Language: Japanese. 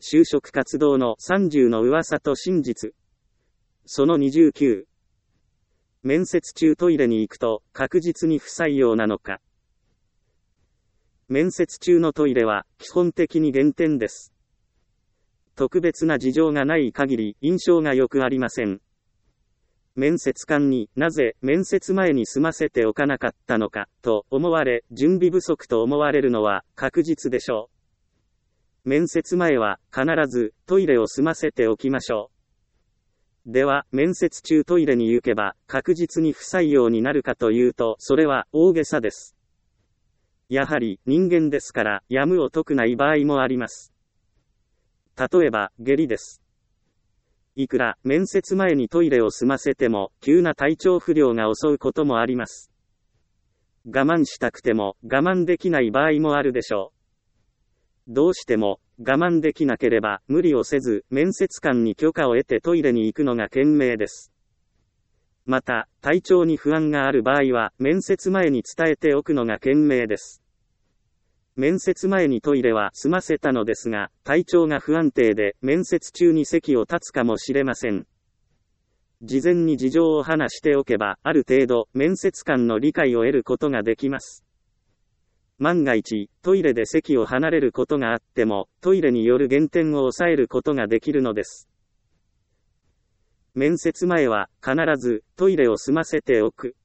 就職活動の30の噂と真実。その29。面接中トイレに行くと確実に不採用なのか。面接中のトイレは基本的に減点です。特別な事情がない限り印象が良くありません。面接官になぜ面接前に済ませておかなかったのかと思われ、準備不足と思われるのは確実でしょう。面接前は必ずトイレを済ませておきましょう。では、面接中トイレに行けば確実に不採用になるかというと、それは大げさです。やはり人間ですからやむを得ない場合もあります。例えば、下痢です。いくら面接前にトイレを済ませても急な体調不良が襲うこともあります。我慢したくても我慢できない場合もあるでしょう。どうしても我慢できなければ無理をせず面接官に許可を得てトイレに行くのが賢明です。また、体調に不安がある場合は面接前に伝えておくのが賢明です。面接前にトイレは済ませたのですが、体調が不安定で面接中に席を立つかもしれません。事前に事情を話しておけば、ある程度面接官の理解を得ることができます。万が一、トイレで席を離れることがあっても、トイレによる減点を抑えることができるのです。面接前は必ずトイレを済ませておく。